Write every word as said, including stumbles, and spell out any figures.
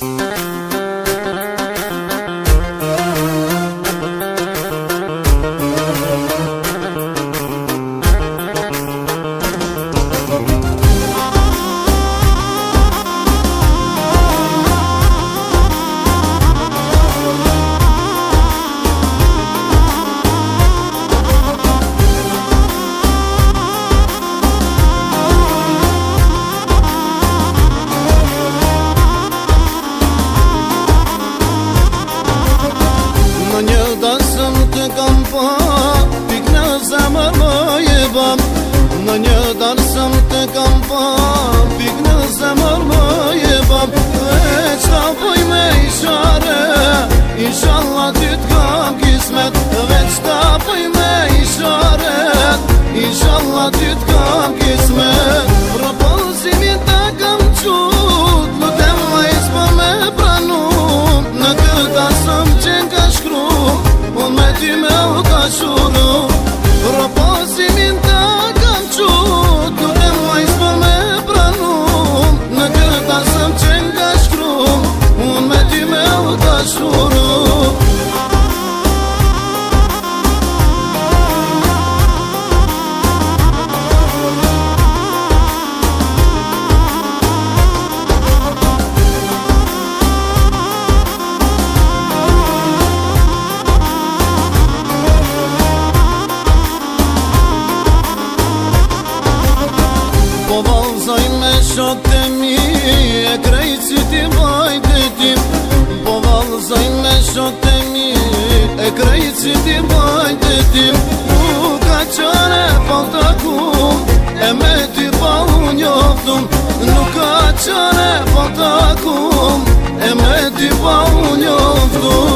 Na një darë sëm të kam pa, pik në zemër më jebam. E qka poj me ishare, inshallah ty t'kam kismet. E qka poj me ishare, inshallah ty t'kam kismet. Propozimin të kam qut, lutem vajz po me pranu. Në këta sëm qenë ka shkru, unë me ty me u ka shuru. Propozimin të qut, lutem vajz po me pranu. Në këta sëm qenë ka shkru, unë me ty me u ka shuru. Po valzoj me shok të mi, e krejt si ti bajt e tim. Po valzoj me shok të mi, e krejt si ti bajt e tim. U ka qare pa takum, e me ty pa u njoftum. Nuk ka qare pa takum, e me ty pa u njoftum.